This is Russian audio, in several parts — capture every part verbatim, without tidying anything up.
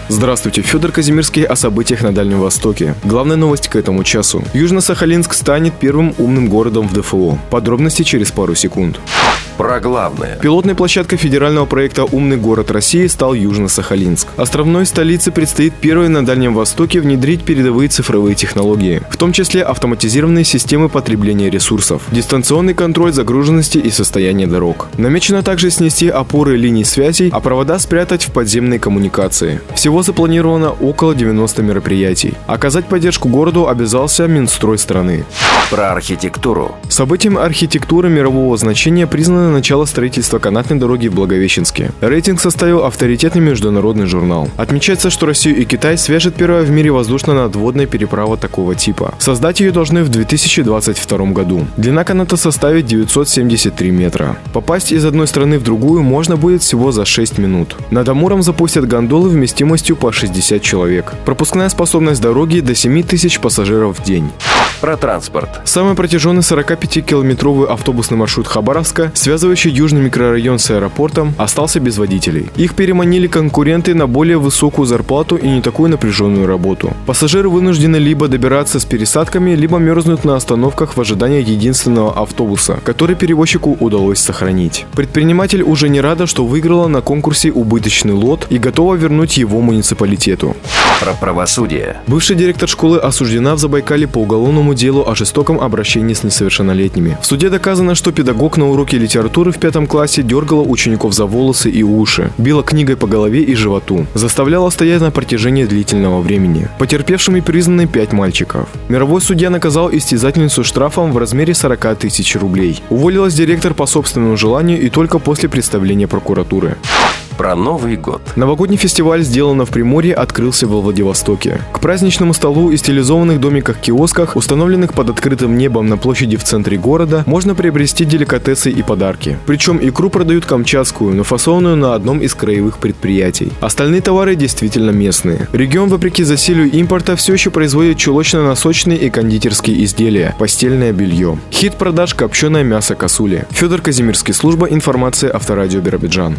Здравствуйте, Федор Казимирский о событиях на Дальнем Востоке. Главная новость к этому часу. Южно-Сахалинск станет первым умным городом в ДФО. Подробности через пару секунд. Про главное. Пилотной площадкой федерального проекта «Умный город России» стал Южно-Сахалинск. Островной столице предстоит первой на Дальнем Востоке внедрить передовые цифровые технологии, в том числе автоматизированные системы потребления ресурсов, дистанционный контроль загруженности и состояния дорог. Намечено также снести опоры линий связей, а провода спрятать в подземные коммуникации. Всего запланировано около девяноста мероприятий. Оказать поддержку городу обязался Минстрой страны. Про архитектуру. Событием архитектуры мирового значения признано начало строительства канатной дороги в Благовещенске. Рейтинг составил авторитетный международный журнал. Отмечается, что Россию и Китай свяжет первая в мире воздушно-надводная переправа такого типа. Создать ее должны в две тысячи двадцать втором году. Длина каната составит девятьсот семьдесят три метра. Попасть из одной страны в другую можно будет всего за шесть минут. Над Амуром запустят гондолы вместимостью по шестьдесят человек. Пропускная способность дороги до семи тысяч пассажиров в день. Про транспорт. Самый протяженный сорокапятикилометровый автобусный маршрут Хабаровска, связывающий южный микрорайон с аэропортом, остался без водителей. Их переманили конкуренты на более высокую зарплату и не такую напряженную работу. Пассажиры вынуждены либо добираться с пересадками, либо мерзнуть на остановках в ожидании единственного автобуса, который перевозчику удалось сохранить. Предприниматель уже не рада, что выиграла на конкурсе убыточный лот и готова вернуть его муниципалитету. Про правосудие. Бывший директор школы осуждена в Забайкале по уголовному делу о жестоком обращении с несовершеннолетними. В суде доказано, что педагог на уроке литературы в пятом классе дергала учеников за волосы и уши, била книгой по голове и животу, заставляла стоять на протяжении длительного времени. Потерпевшими признаны пять мальчиков. Мировой судья наказал истязательницу штрафом в размере сорока тысяч рублей. Уволилась директор по собственному желанию и только после представления прокуратуры. Про Новый год. Новогодний фестиваль «Сделано в Приморье» открылся во Владивостоке. К праздничному столу и стилизованных домиках-киосках, установленных под открытым небом на площади в центре города, можно приобрести деликатесы и подарки. Причем икру продают камчатскую, нафасованную на одном из краевых предприятий. Остальные товары действительно местные. Регион, вопреки засилию импорта, все еще производит чулочно-носочные и кондитерские изделия, постельное белье. Хит продаж – копченое мясо косули. Федор Казимирский, служба информации Авторадио Биробиджан.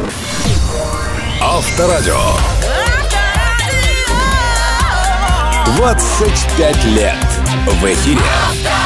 Авторадио. двадцать пять лет в эфире.